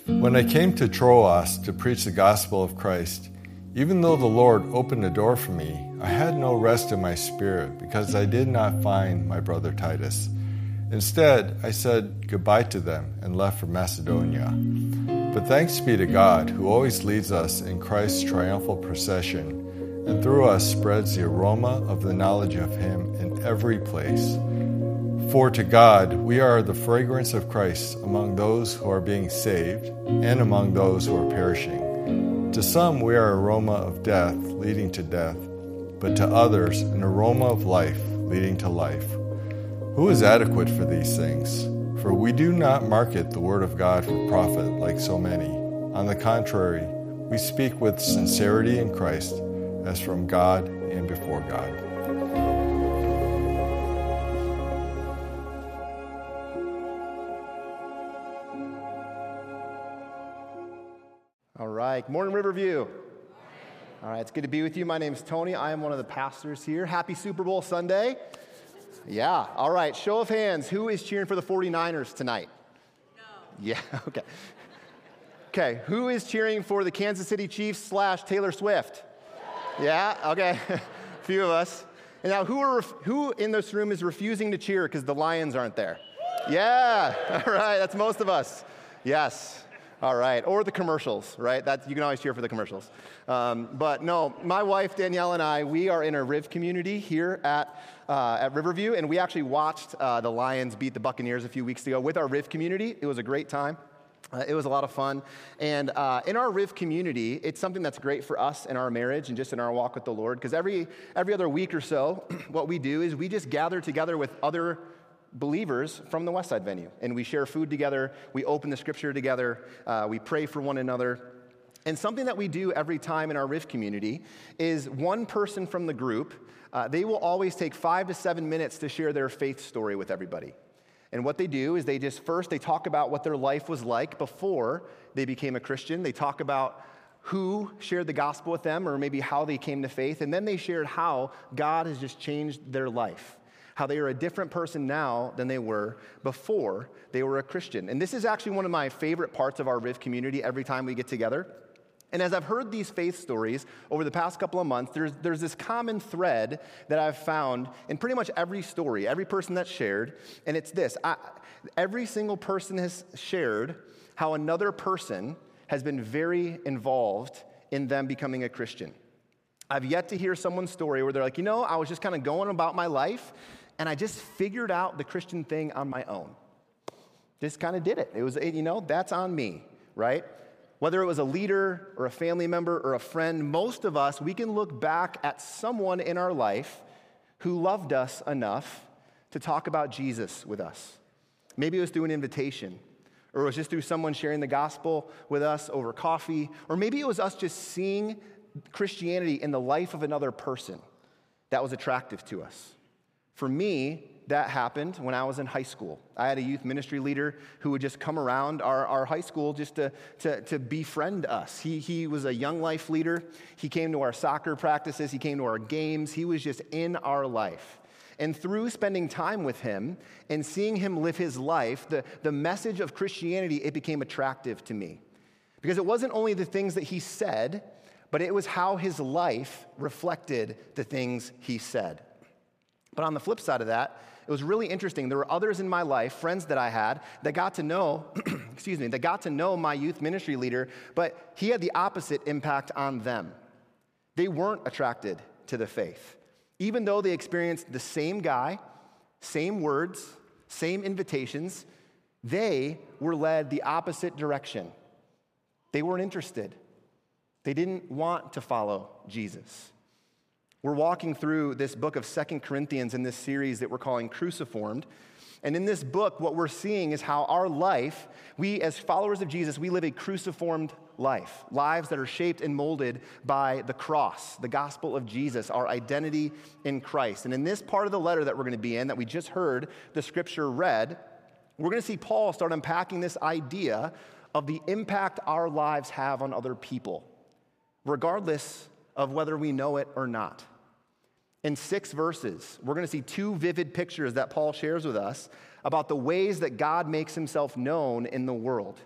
When I came to Troas to preach the gospel of Christ, even though the Lord opened a door for me, I had no rest in my spirit because I did not find my brother Titus. Instead, I said goodbye to them and left for Macedonia. But thanks be to God, who always leads us in Christ's triumphal procession, and through us spreads the aroma of the knowledge of Him in every place. For to God we are the fragrance of Christ among those who are being saved and among those who are perishing. To some we are an aroma of death leading to death, but to others an aroma of life leading to life. Who is adequate for these things? For we do not market the word of God for profit like so many. On the contrary, we speak with sincerity in Christ, as from God and before God. All right, good morning, Riverview. All right, it's good to be with you. My name's Tony. I am one of the pastors here. Happy Super Bowl Sunday. Yeah, all right, show of hands. Who is cheering for the 49ers tonight? No. Yeah, okay. Okay, who is cheering for the Kansas City Chiefs / Taylor Swift? Yeah, okay, a few of us. And now, who in this room is refusing to cheer because the Lions aren't there? Yeah, all right, that's most of us. Yes. All right, or the commercials, right? You can always cheer for the commercials. But no, my wife Danielle and I, we are in a Riv community here at Riverview, and we actually watched the Lions beat the Buccaneers a few weeks ago with our Riv community. It was a great time. It was a lot of fun. And in our Riv community, it's something that's great for us in our marriage and just in our walk with the Lord, because every other week or so, what we do is we just gather together with other believers from the Westside venue, and we share food together, we open the scripture together, we pray for one another. And something that we do every time in our Riv community is one person from the group, they will always take 5 to 7 minutes to share their faith story with everybody. And what they do is they talk about what their life was like before they became a Christian. They talk about who shared the gospel with them, or maybe how they came to faith, and then they shared how God has just changed their life, how they are a different person now than they were before they were a Christian. And this is actually one of my favorite parts of our Riv community every time we get together. And as I've heard these faith stories over the past couple of months, there's this common thread that I've found in pretty much every story, every person that's shared, and it's this. Every single person has shared how another person has been very involved in them becoming a Christian. I've yet to hear someone's story where they're like, I was just kind of going about my life, and I just figured out the Christian thing on my own. Just kind of did it. It was, that's on me, right? Whether it was a leader or a family member or a friend, most of us, we can look back at someone in our life who loved us enough to talk about Jesus with us. Maybe it was through an invitation, or it was just through someone sharing the gospel with us over coffee, or maybe it was us just seeing Christianity in the life of another person that was attractive to us. For me, that happened when I was in high school. I had a youth ministry leader who would just come around our high school just to befriend us. He was a young life leader. He came to our soccer practices. He came to our games. He was just in our life. And through spending time with him and seeing him live his life, the message of Christianity, it became attractive to me. Because it wasn't only the things that he said, but it was how his life reflected the things he said. But on the flip side of that, it was really interesting. There were others in my life, friends that I had, that got to know, that got to know my youth ministry leader, but he had the opposite impact on them. They weren't attracted to the faith. Even though they experienced the same guy, same words, same invitations, they were led the opposite direction. They weren't interested. They didn't want to follow Jesus. We're walking through this book of 2 Corinthians in this series that we're calling Cruciformed. And in this book, what we're seeing is how our life, we as followers of Jesus, we live a cruciformed life. Lives that are shaped and molded by the cross, the gospel of Jesus, our identity in Christ. And in this part of the letter that we're going to be in, that we just heard the scripture read, we're going to see Paul start unpacking this idea of the impact our lives have on other people, regardless of whether we know it or not. In 6 verses, we're going to see 2 vivid pictures that Paul shares with us about the ways that God makes himself known in the world.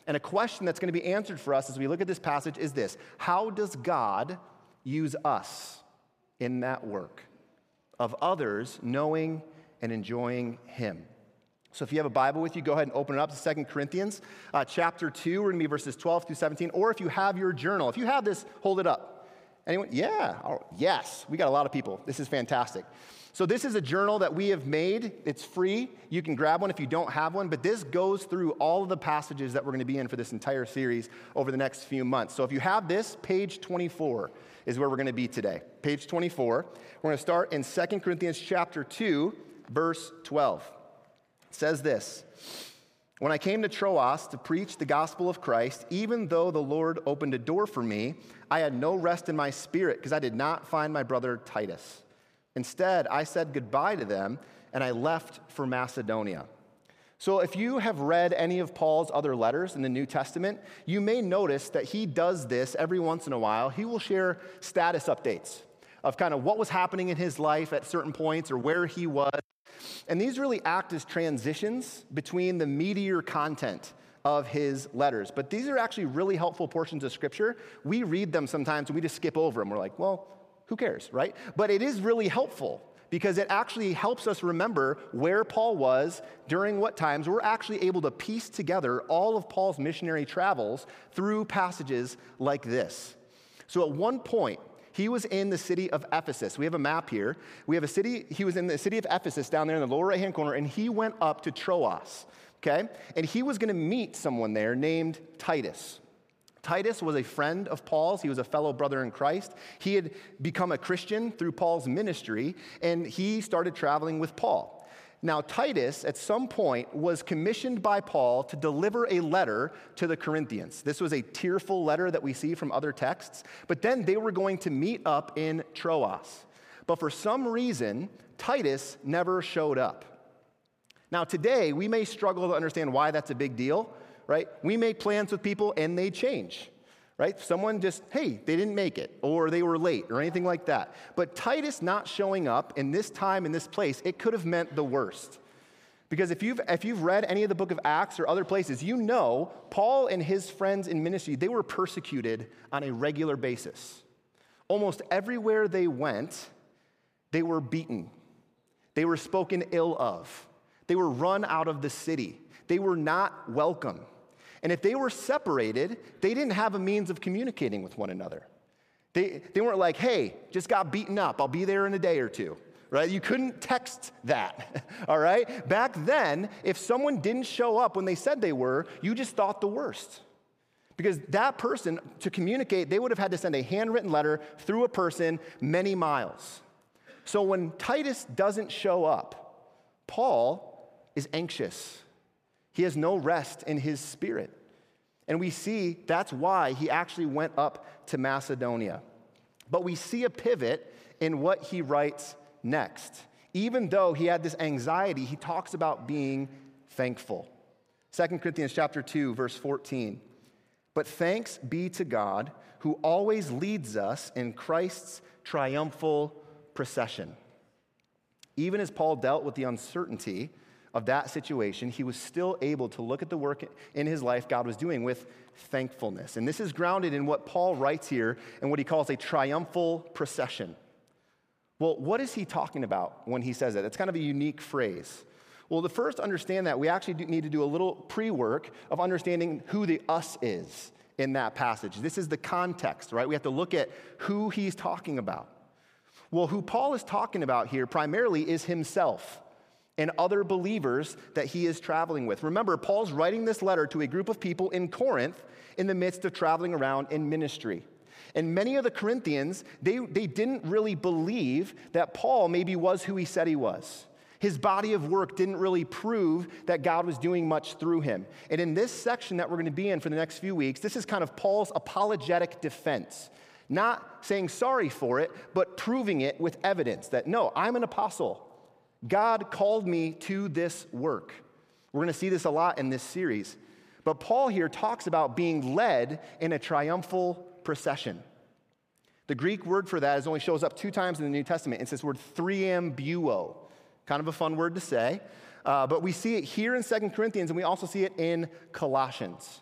And a question that's going to be answered for us as we look at this passage is this: how does God use us in that work of others knowing and enjoying him? So if you have a Bible with you, go ahead and open it up to 2 Corinthians chapter 2. We're going to be verses 12 through 17. Or if you have your journal, if you have this, hold it up. Anyone? Yeah. Oh, yes. We got a lot of people. This is fantastic. So this is a journal that we have made. It's free. You can grab one if you don't have one. But this goes through all of the passages that we're going to be in for this entire series over the next few months. So if you have this, page 24 is where we're going to be today. Page 24. We're going to start in 2 Corinthians chapter 2, verse 12. It says this: when I came to Troas to preach the gospel of Christ, even though the Lord opened a door for me, I had no rest in my spirit because I did not find my brother Titus. Instead, I said goodbye to them, and I left for Macedonia. So if you have read any of Paul's other letters in the New Testament, you may notice that he does this every once in a while. He will share status updates of kind of what was happening in his life at certain points or where he was. And these really act as transitions between the meatier content of his letters. But these are actually really helpful portions of Scripture. We read them sometimes and we just skip over them. We're like, well, who cares, right? But it is really helpful because it actually helps us remember where Paul was during what times. We're actually able to piece together all of Paul's missionary travels through passages like this. So at one point, he was in the city of Ephesus. We have a map here. We have a city. He was in the city of Ephesus down there in the lower right-hand corner, and he went up to Troas, okay? And he was going to meet someone there named Titus. Titus was a friend of Paul's. He was a fellow brother in Christ. He had become a Christian through Paul's ministry, and he started traveling with Paul. Now, Titus, at some point, was commissioned by Paul to deliver a letter to the Corinthians. This was a tearful letter that we see from other texts, but then they were going to meet up in Troas. But for some reason, Titus never showed up. Now, today, we may struggle to understand why that's a big deal, right? We make plans with people and they change, right? Someone just, hey, they didn't make it, or they were late, or anything like that. But Titus not showing up in this time, in this place, it could have meant the worst. Because if you've read any of the book of Acts or other places, you know Paul and his friends in ministry, they were persecuted on a regular basis. Almost everywhere they went, they were beaten. They were spoken ill of. They were run out of the city. They were not welcome. And if they were separated, they didn't have a means of communicating with one another. They weren't like, hey, just got beaten up. I'll be there in a day or two, right? You couldn't text that, all right? Back then, if someone didn't show up when they said they were, you just thought the worst. Because that person, to communicate, they would have had to send a handwritten letter through a person many miles. So when Titus doesn't show up, Paul is anxious. He has no rest in his spirit. And we see that's why he actually went up to Macedonia. But we see a pivot in what he writes next. Even though he had this anxiety, he talks about being thankful. 2 Corinthians chapter 2, verse 14. But thanks be to God who always leads us in Christ's triumphal procession. Even as Paul dealt with the uncertainty of that situation, he was still able to look at the work in his life God was doing with thankfulness. And this is grounded in what Paul writes here and what he calls a triumphal procession. Well, what is he talking about when he says that? It's kind of a unique phrase. Well, to first understand that, we actually need to do a little pre-work of understanding who the us is in that passage. This is the context, right? We have to look at who he's talking about. Well, who Paul is talking about here primarily is himself and other believers that he is traveling with. Remember, Paul's writing this letter to a group of people in Corinth in the midst of traveling around in ministry. And many of the Corinthians, they didn't really believe that Paul maybe was who he said he was. His body of work didn't really prove that God was doing much through him. And in this section that we're going to be in for the next few weeks, this is kind of Paul's apologetic defense. Not saying sorry for it, but proving it with evidence that, no, I'm an apostle. God called me to this work. We're going to see this a lot in this series. But Paul here talks about being led in a triumphal procession. The Greek word for that only shows up 2 times in the New Testament. It's this word thriambuo. Kind of a fun word to say. But we see it here in 2 Corinthians, and we also see it in Colossians.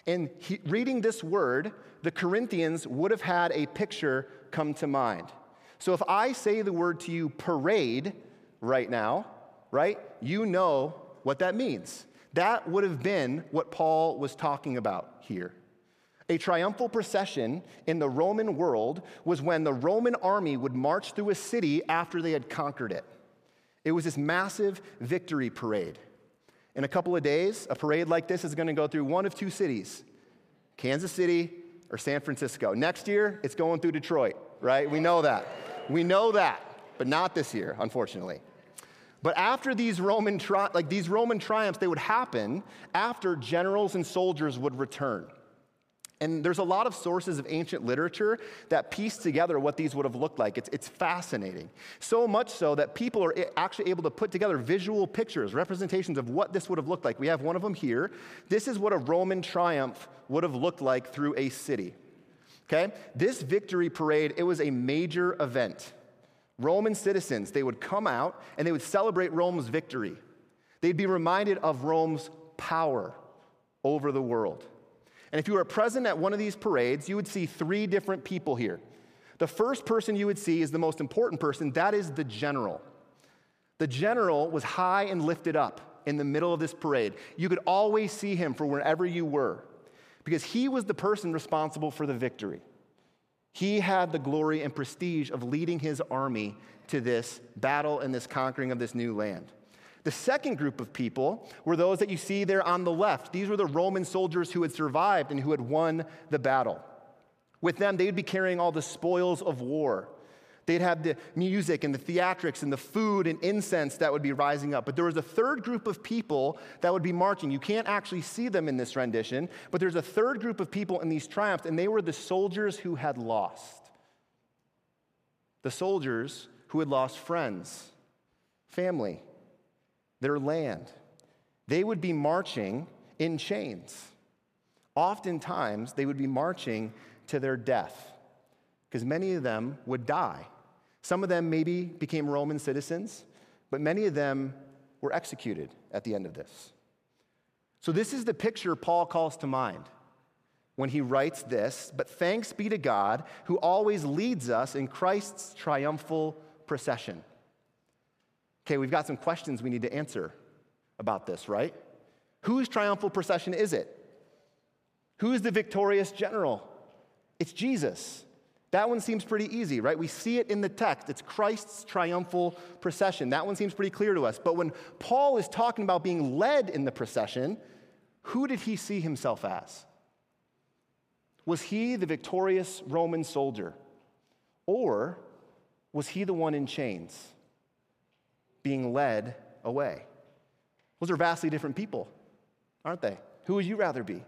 And reading this word, the Corinthians would have had a picture come to mind. So if I say the word to you, parade, right now, right, you know what that means. That would have been what Paul was talking about here. A triumphal procession in the Roman world was when the Roman army would march through a city after they had conquered it. It was this massive victory parade. In a couple of days, a parade like this is going to go through one of two cities, Kansas City or San Francisco. Next year, it's going through Detroit, right? We know that. We know that, but not this year, unfortunately. But after these Roman triumphs, they would happen after generals and soldiers would return. And there's a lot of sources of ancient literature that piece together what these would have looked like. It's fascinating. So much so that people are actually able to put together visual pictures, representations of what this would have looked like. We have one of them here. This is what a Roman triumph would have looked like through a city. Okay? This victory parade, it was a major event. Roman citizens, they would come out and they would celebrate Rome's victory. They'd be reminded of Rome's power over the world. And if you were present at one of these parades, you would see three different people here. The first person you would see is the most important person. That is the general. The general was high and lifted up in the middle of this parade. You could always see him from wherever you were because he was the person responsible for the victory. He had the glory and prestige of leading his army to this battle and this conquering of this new land. The second group of people were those that you see there on the left. These were the Roman soldiers who had survived and who had won the battle. With them, they'd be carrying all the spoils of war. They'd have the music and the theatrics and the food and incense that would be rising up. But there was a third group of people that would be marching. You can't actually see them in this rendition, but there's a third group of people in these triumphs, and they were the soldiers who had lost. The soldiers who had lost friends, family, their land. They would be marching in chains. Oftentimes, they would be marching to their death because many of them would die. Some of them maybe became Roman citizens, but many of them were executed at the end of this. So this is the picture Paul calls to mind when he writes this, but thanks be to God who always leads us in Christ's triumphal procession. Okay, we've got some questions we need to answer about this, right? Whose triumphal procession is it? Who is the victorious general? It's Jesus. That one seems pretty easy, right? We see it in the text. It's Christ's triumphal procession. That one seems pretty clear to us. But when Paul is talking about being led in the procession, who did he see himself as? Was he the victorious Roman soldier? Or was he the one in chains, being led away? Those are vastly different people, aren't they? Who would you rather be?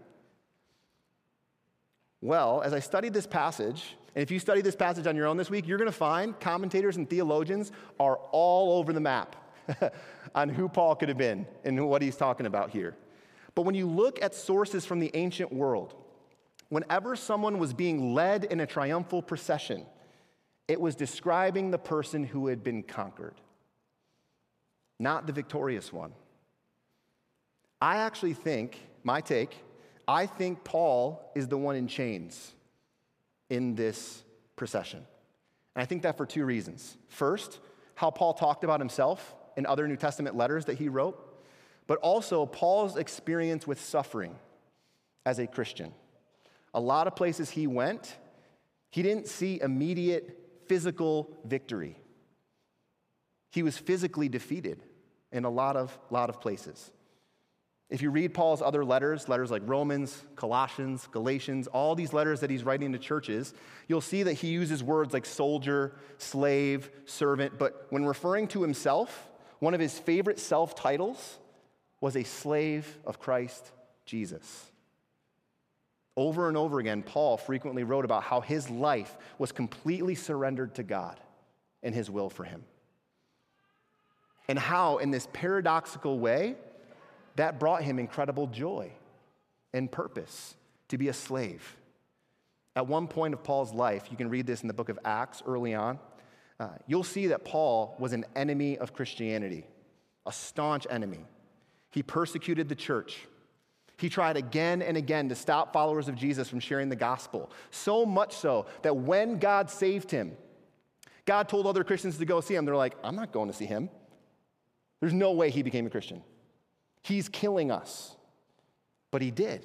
Well, as I studied this passage, and if you study this passage on your own this week, you're going to find commentators and theologians are all over the map on who Paul could have been and what he's talking about here. But when you look at sources from the ancient world, whenever someone was being led in a triumphal procession, it was describing the person who had been conquered, not the victorious one. I actually think, I think Paul is the one in chains in this procession. And I think that for two reasons. First, how Paul talked about himself in other New Testament letters that he wrote, but also Paul's experience with suffering as a Christian. A lot of places he went, he didn't see immediate physical victory. He was physically defeated in a lot of places. If you read Paul's other letters like Romans, Colossians, Galatians, all these letters that he's writing to churches, you'll see that he uses words like soldier, slave, servant, but when referring to himself, one of his favorite self-titles was a slave of Christ Jesus. Over and over again, Paul frequently wrote about how his life was completely surrendered to God and his will for him. And how, in this paradoxical way, that brought him incredible joy and purpose to be a slave. At one point of Paul's life, you can read this in the book of Acts early on, you'll see that Paul was an enemy of Christianity, a staunch enemy. He persecuted the church. He tried again and again to stop followers of Jesus from sharing the gospel. So much so that when God saved him, God told other Christians to go see him. They're like, I'm not going to see him. There's no way he became a Christian. He's killing us. But he did.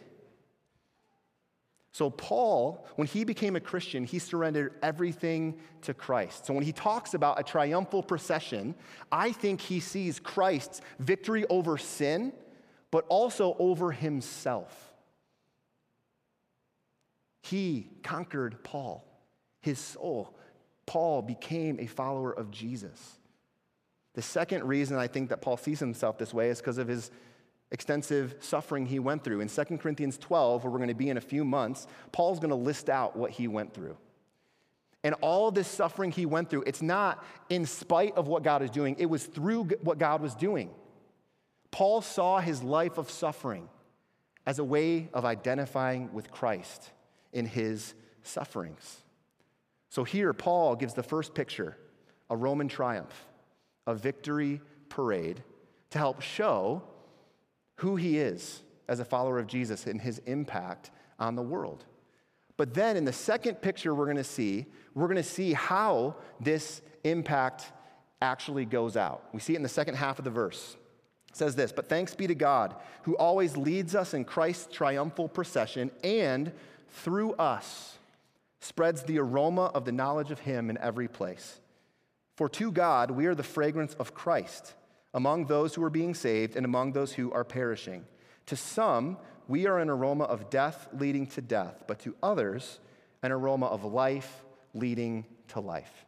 So Paul, when he became a Christian, he surrendered everything to Christ. So when he talks about a triumphal procession, I think he sees Christ's victory over sin, but also over himself. He conquered Paul, his soul. Paul became a follower of Jesus. The second reason I think that Paul sees himself this way is because of his extensive suffering he went through. In 2 Corinthians 12, where we're going to be in a few months, Paul's going to list out what he went through. And all of this suffering he went through, it's not in spite of what God is doing. It was through what God was doing. Paul saw his life of suffering as a way of identifying with Christ in his sufferings. So here, Paul gives the first picture, a Roman triumph, a victory parade, to help show who he is as a follower of Jesus and his impact on the world. But then in the second picture we're going to see how this impact actually goes out. We see it in the second half of the verse. It says this, "But thanks be to God, who always leads us in Christ's triumphal procession and through us spreads the aroma of the knowledge of him in every place. For to God we are the fragrance of Christ among those who are being saved and among those who are perishing. To some, we are an aroma of death leading to death, but to others, an aroma of life leading to life."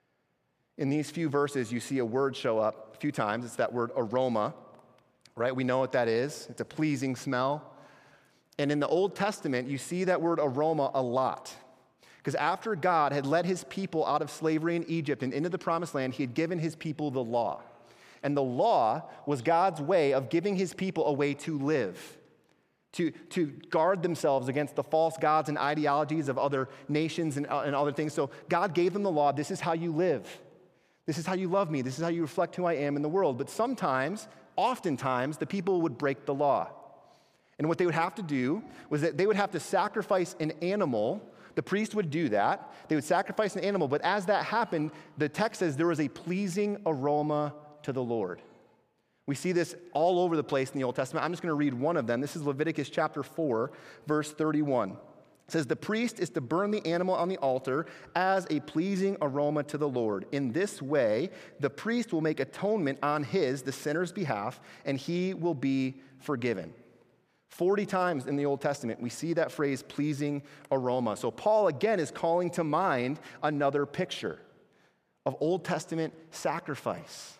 In these few verses, you see a word show up a few times. It's that word aroma, right? We know what that is. It's a pleasing smell. And in the Old Testament, you see that word aroma a lot. Because after God had led his people out of slavery in Egypt and into the promised land, he had given his people the law. And the law was God's way of giving his people a way to live, to guard themselves against the false gods and ideologies of other nations and other things. So God gave them the law. This is how you live. This is how you love me. This is how you reflect who I am in the world. But oftentimes, the people would break the law. And what they would have to do was that they would have to sacrifice an animal. The priest would do that. They would sacrifice an animal. But as that happened, the text says there was a pleasing aroma to the Lord. We see this all over the place in the Old Testament. I'm just going to read one of them. This is Leviticus chapter 4, verse 31. It says, "The priest is to burn the animal on the altar as a pleasing aroma to the Lord. In this way, the priest will make atonement on the sinner's behalf, and he will be forgiven." 40 times in the Old Testament, we see that phrase, pleasing aroma. So Paul, again, is calling to mind another picture of Old Testament sacrifice.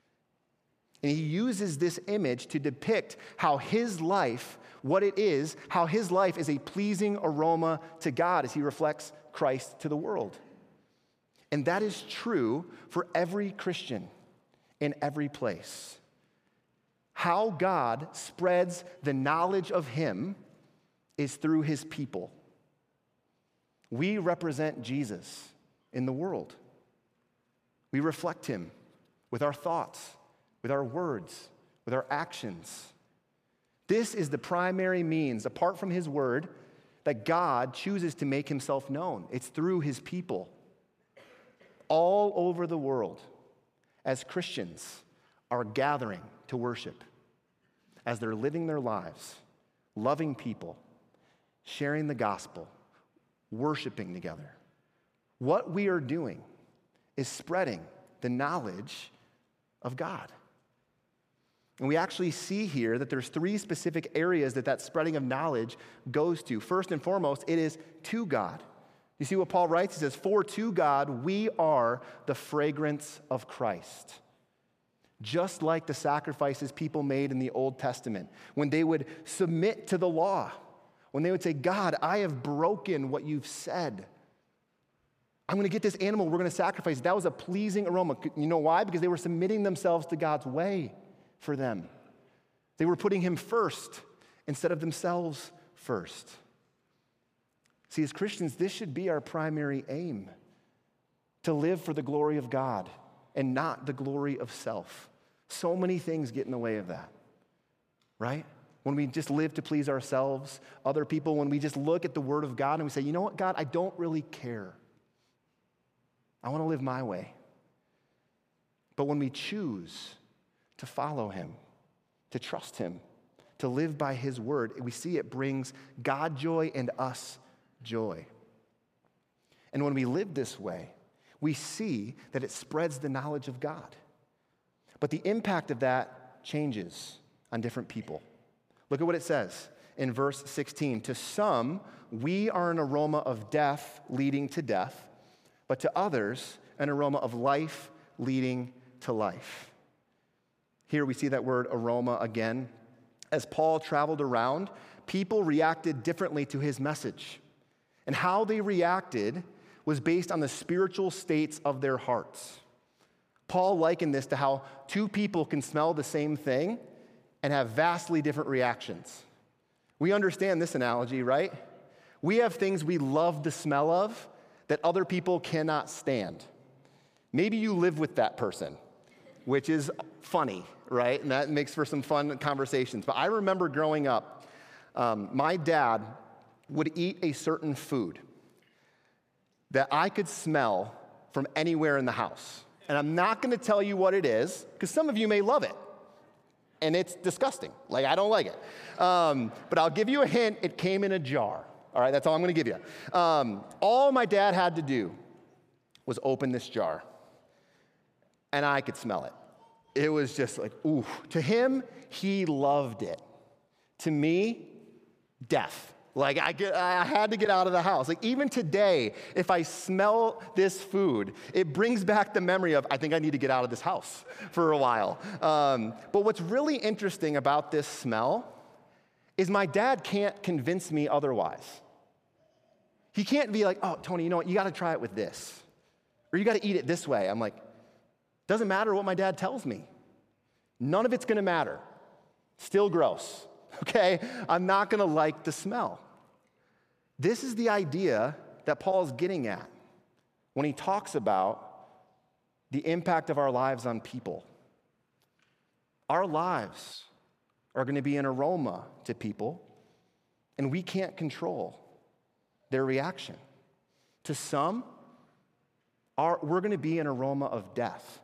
And he uses this image to depict how his life, what it is, how his life is a pleasing aroma to God as he reflects Christ to the world. And that is true for every Christian in every place. How God spreads the knowledge of him is through his people. We represent Jesus in the world. We reflect him with our thoughts, with our words, with our actions. This is the primary means, apart from his word, that God chooses to make himself known. It's through his people. All over the world, as Christians are gathering to worship, as they're living their lives, loving people, sharing the gospel, worshiping together. What we are doing is spreading the knowledge of God. And we actually see here that there's 3 specific areas that spreading of knowledge goes to. First and foremost, it is to God. You see what Paul writes? He says, "For to God we are the fragrance of Christ." Just like the sacrifices people made in the Old Testament, when they would submit to the law, when they would say, "God, I have broken what you've said. I'm going to get this animal, we're going to sacrifice." That was a pleasing aroma. You know why? Because they were submitting themselves to God's way for them. They were putting him first instead of themselves first. See, as Christians, this should be our primary aim, to live for the glory of God and not the glory of self. So many things get in the way of that, right? when we just live to please ourselves, other people, when we just look at the Word of God and we say, you know what, God, I don't really care. I want to live my way. But when we choose to follow Him, to trust Him, to live by His Word, we see it brings God joy and us joy. And when we live this way, we see that it spreads the knowledge of God. But the impact of that changes on different people. Look at what it says in verse 16. To some, we are an aroma of death leading to death, but to others, an aroma of life leading to life. Here we see that word aroma again. As Paul traveled around, people reacted differently to his message. And how they reacted was based on the spiritual states of their hearts. Paul likened this to how two people can smell the same thing and have vastly different reactions. We understand this analogy, right? We have things we love the smell of that other people cannot stand. Maybe you live with that person, which is funny, right? And that makes for some fun conversations. But I remember growing up, my dad would eat a certain food that I could smell from anywhere in the house. And I'm not going to tell you what it is, because some of you may love it. And it's disgusting. Like, I don't like it. But I'll give you a hint. It came in a jar. All right, that's all I'm going to give you. All my dad had to do was open this jar. And I could smell it. It was just like, ooh. To him, he loved it. To me, death. Like, I had to get out of the house. Like, even today, if I smell this food, it brings back the memory of, I think I need to get out of this house for a while. But what's really interesting about this smell is my dad can't convince me otherwise. He can't be like, oh, Tony, you know what? You got to try it with this. Or you got to eat it this way. I'm like, doesn't matter what my dad tells me. None of it's going to matter. Still gross. Okay? I'm not going to like the smell. This is the idea that Paul's getting at when he talks about the impact of our lives on people. Our lives are going to be an aroma to people, and we can't control their reaction. To some, we're going to be an aroma of death,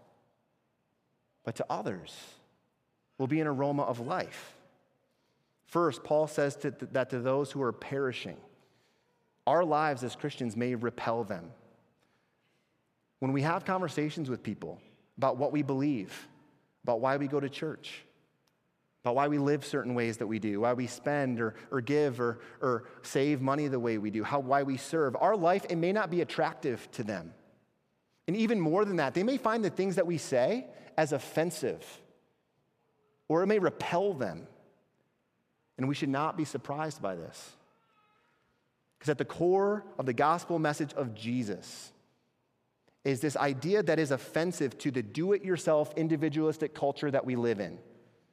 but to others, we'll be an aroma of life. First, Paul says that to those who are perishing, our lives as Christians may repel them. When we have conversations with people about what we believe, about why we go to church, about why we live certain ways that we do, why we spend or give or save money the way we do, why we serve, our life, it may not be attractive to them. And even more than that, they may find the things that we say as offensive, or it may repel them. And we should not be surprised by this. Because at the core of the gospel message of Jesus is this idea that is offensive to the do-it-yourself individualistic culture that we live in.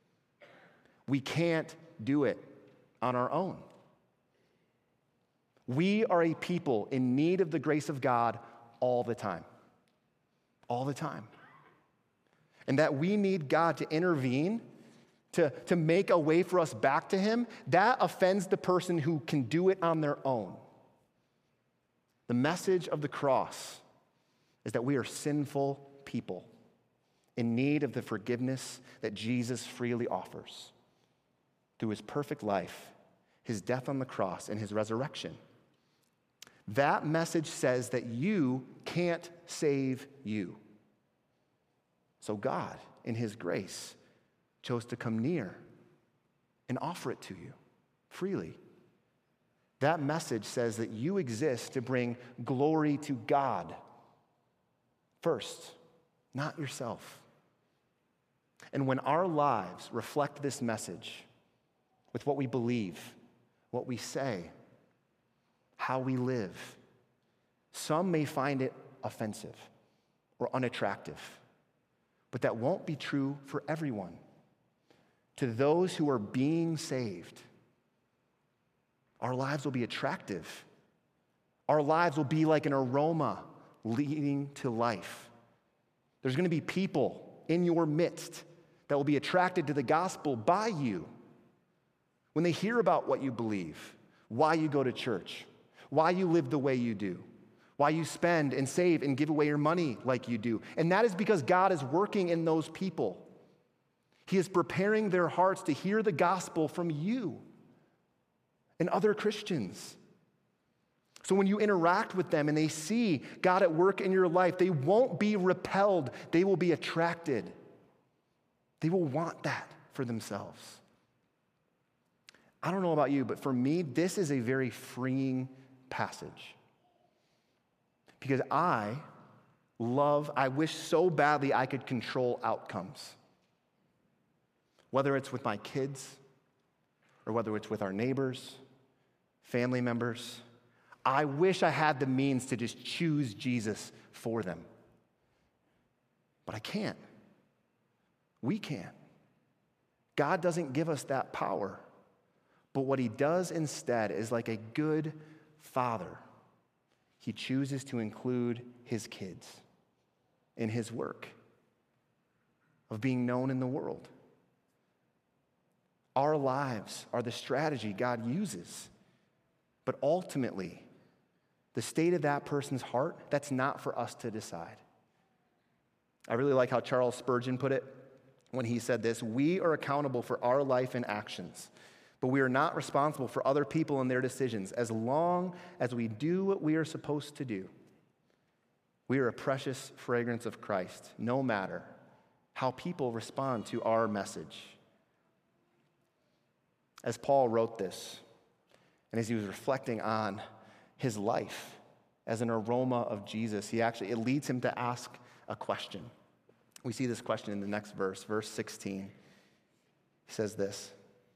We can't do it on our own. We are a people in need of the grace of God all the time. All the time. And that we need God to intervene to make a way for us back to Him, that offends the person who can do it on their own. The message of the cross is that we are sinful people in need of the forgiveness that Jesus freely offers through His perfect life, His death on the cross, and His resurrection. That message says that you can't save you. So God, in His grace, chose to come near and offer it to you freely. That message says that you exist to bring glory to God first, not yourself. And when our lives reflect this message with what we believe, what we say, how we live, some may find it offensive or unattractive, but that won't be true for everyone. To those who are being saved, our lives will be attractive. Our lives will be like an aroma leading to life. There's going to be people in your midst that will be attracted to the gospel by you. when they hear about what you believe, why you go to church, why you live the way you do, why you spend and save and give away your money like you do. And that is because God is working in those people. He is preparing their hearts to hear the gospel from you and other Christians. So when you interact with them and they see God at work in your life, they won't be repelled. They will be attracted. They will want that for themselves. I don't know about you, but for me, this is a very freeing passage. Because I wish so badly I could control outcomes. Whether it's with my kids, or whether it's with our neighbors, family members, I wish I had the means to just choose Jesus for them. But I can't. We can't. God doesn't give us that power. But what he does instead is like a good father. He chooses to include his kids in his work of being known in the world. Our lives are the strategy God uses. But ultimately, the state of that person's heart, that's not for us to decide. I really like how Charles Spurgeon put it when he said this: we are accountable for our life and actions, but we are not responsible for other people and their decisions as long as we do what we are supposed to do. We are a precious fragrance of Christ, no matter how people respond to our message. As Paul wrote this, and as he was reflecting on his life as an aroma of Jesus, it leads him to ask a question. We see this question in the next verse, verse 16. He says this: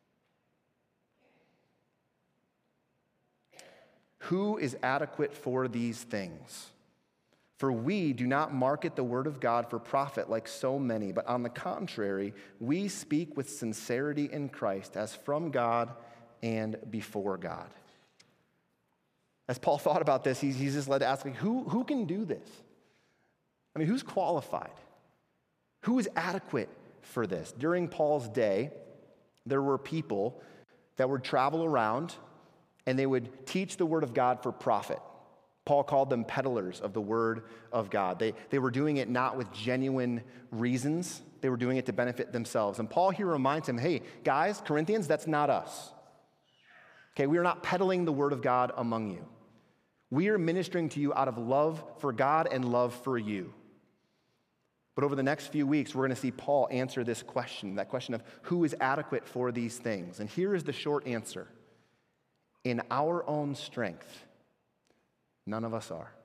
who is adequate for these things? For we do not market the word of God for profit like so many, but on the contrary, we speak with sincerity in Christ as from God and before God. As Paul thought about this, he's just led to asking, who can do this? I mean, who's qualified? Who is adequate for this? During Paul's day, there were people that would travel around and they would teach the word of God for profit. Paul called them peddlers of the word of God. They were doing it not with genuine reasons. They were doing it to benefit themselves. And Paul here reminds him, hey, guys, Corinthians, that's not us. Okay, we are not peddling the word of God among you. We are ministering to you out of love for God and love for you. But over the next few weeks, we're going to see Paul answer this question, that question of who is adequate for these things. And here is the short answer. In our own strength, none of us are.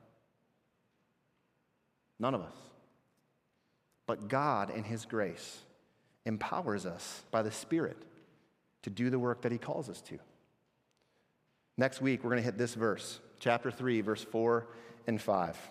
None of us. But God, in his grace, empowers us by the Spirit to do the work that he calls us to. Next week, we're going to hit this verse, chapter 3, verse 4 and 5. It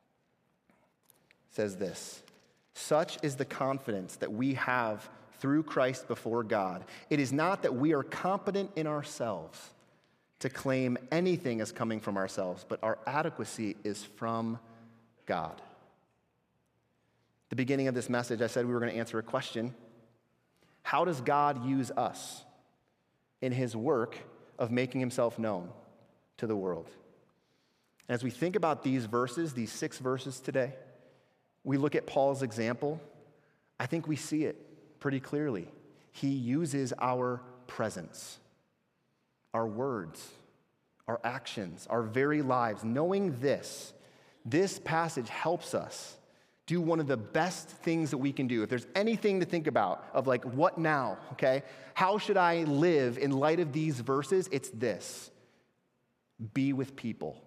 says this: such is the confidence that we have through Christ before God. It is not that we are competent in ourselves to claim anything as coming from ourselves, but our adequacy is from God. At the beginning of this message, I said we were going to answer a question. How does God use us in his work of making himself known to the world? As we think about these verses, these 6 verses today, we look at Paul's example, I think we see it pretty clearly. He uses our presence, our words, our actions, our very lives. Knowing this passage helps us do one of the best things that we can do. If there's anything to think about of like, what now, okay? How should I live in light of these verses? It's this: be with people.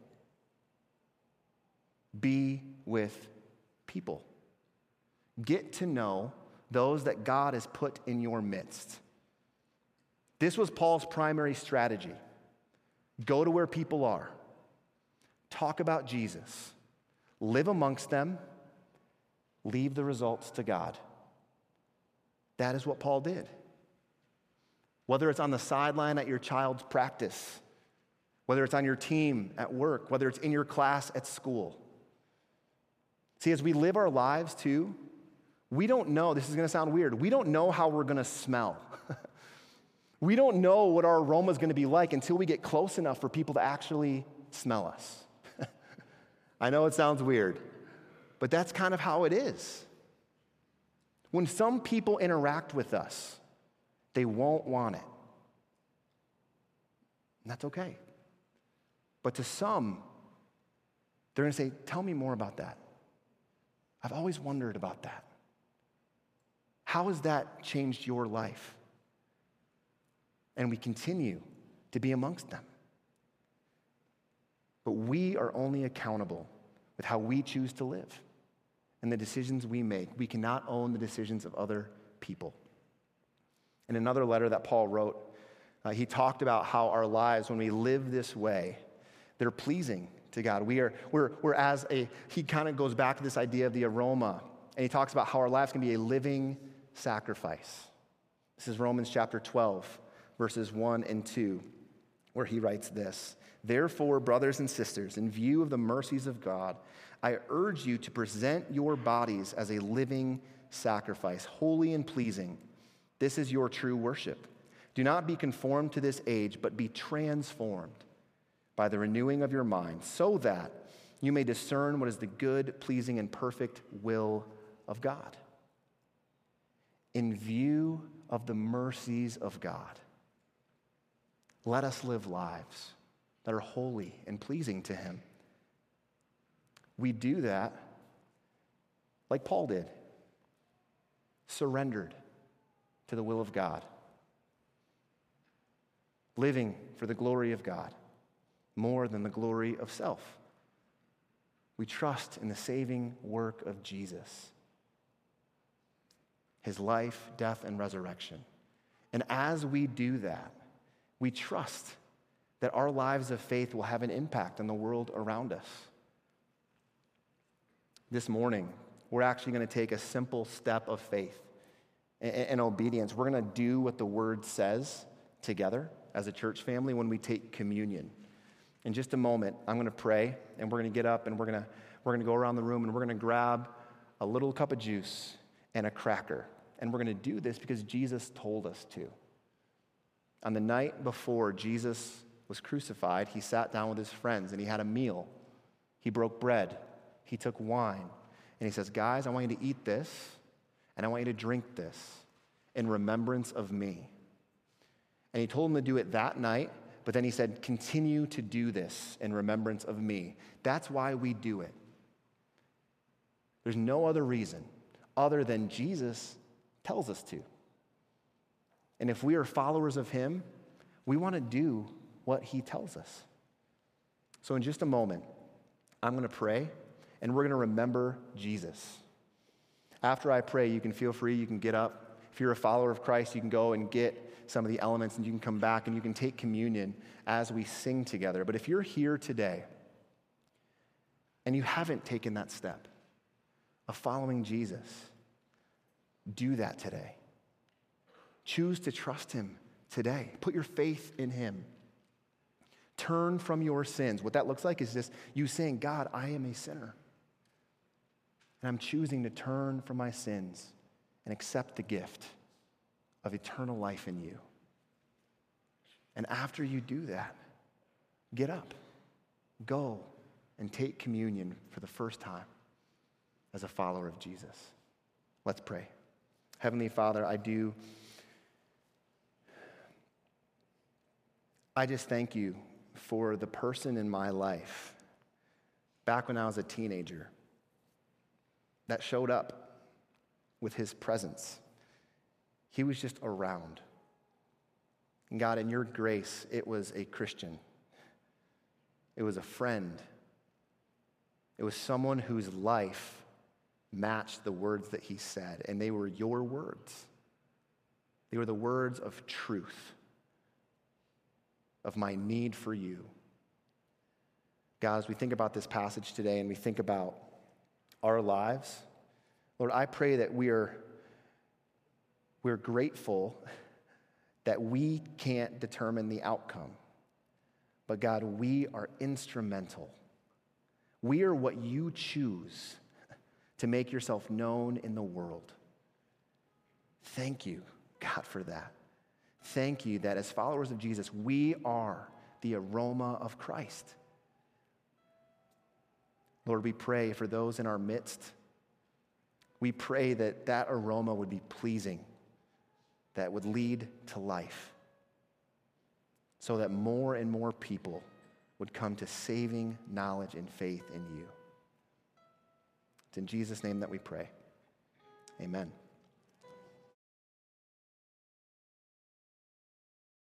Be with people. Get to know those that God has put in your midst. This was Paul's primary strategy. Go to where people are. Talk about Jesus. Live amongst them. Leave the results to God. That is what Paul did. Whether it's on the sideline at your child's practice, whether it's on your team at work, whether it's in your class at school. See, as we live our lives too, we don't know, this is going to sound weird, we don't know how we're going to smell. We don't know what our aroma is going to be like until we get close enough for people to actually smell us. I know it sounds weird, but that's kind of how it is. When some people interact with us, they won't want it. And that's okay. But to some, they're going to say, tell me more about that. I've always wondered about that. How has that changed your life? And we continue to be amongst them. But we are only accountable with how we choose to live and the decisions we make. We cannot own the decisions of other people. In another letter that Paul wrote, he talked about how our lives, when we live this way, they're pleasing to God. He kind of goes back to this idea of the aroma, and he talks about how our lives can be a living sacrifice. This is Romans chapter 12, verses 1 and 2, where he writes this: "Therefore, brothers and sisters, in view of the mercies of God, I urge you to present your bodies as a living sacrifice, holy and pleasing. This is your true worship. Do not be conformed to this age, but be transformed by the renewing of your mind, so that you may discern what is the good, pleasing, and perfect will of God." In view of the mercies of God, let us live lives that are holy and pleasing to Him. We do that like Paul did, surrendered to the will of God, living for the glory of God more than the glory of self. We trust in the saving work of Jesus, His life, death, and resurrection. And as we do that, we trust that our lives of faith will have an impact on the world around us. This morning, we're actually going to take a simple step of faith and obedience. We're going to do what the Word says together as a church family when we take communion. In just a moment, I'm going to pray, and we're going to get up, and we're going to go around the room, and we're going to grab a little cup of juice and a cracker. And we're going to do this because Jesus told us to. On the night before Jesus was crucified, he sat down with his friends, and he had a meal. He broke bread. He took wine. And he says, guys, I want you to eat this, and I want you to drink this in remembrance of me. And he told them to do it that night, but then he said, continue to do this in remembrance of me. That's why we do it. There's no other reason other than Jesus tells us to. And if we are followers of him, we want to do what he tells us. So in just a moment, I'm going to pray, and we're going to remember Jesus. After I pray, you can feel free, you can get up. If you're a follower of Christ, you can go and get some of the elements, and you can come back and you can take communion as we sing together. But if you're here today and you haven't taken that step of following Jesus, do that today. Choose to trust him today. Put your faith in him. Turn from your sins. What that looks like is just you saying, God, I am a sinner. And I'm choosing to turn from my sins and accept the gift of eternal life in you. And after you do that, get up, go, and take communion for the first time as a follower of Jesus. Let's pray. Heavenly Father, I just thank you for the person in my life back when I was a teenager that showed up with his presence. He was just around. And God, in your grace, it was a Christian. It was a friend. It was someone whose life matched the words that he said, and they were your words. They were the words of truth, of my need for you. God, as we think about this passage today and we think about our lives, Lord, I pray that we're grateful that we can't determine the outcome. But God, we are instrumental. We are what you choose to make yourself known in the world. Thank you, God, for that. Thank you that as followers of Jesus, we are the aroma of Christ. Lord, we pray for those in our midst. We pray that that aroma would be pleasing, that would lead to life, so that more and more people would come to saving knowledge and faith in you. It's in Jesus' name that we pray. Amen.